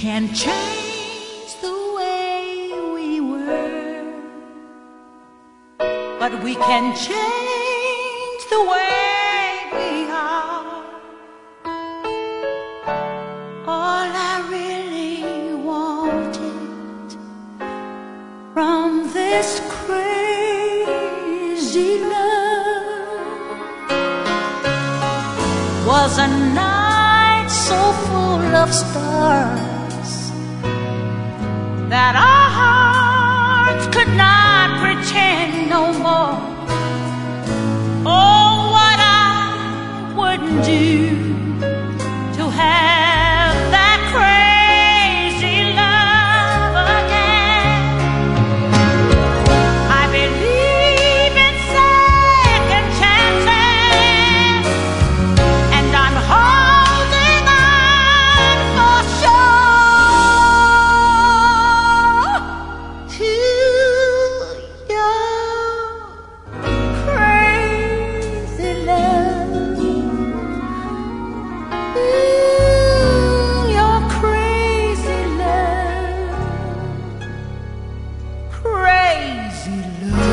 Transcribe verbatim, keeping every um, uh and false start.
can change the way we were, but we can change the way we are. All I really wanted from this crazy love was a night so full of stars that our hearts could not pretend no more. Oh, what I wouldn't do to have that crazy love again. I believe in second chances, and I'm holding on for sure to your crazy love. Ooh, your crazy love, crazy love.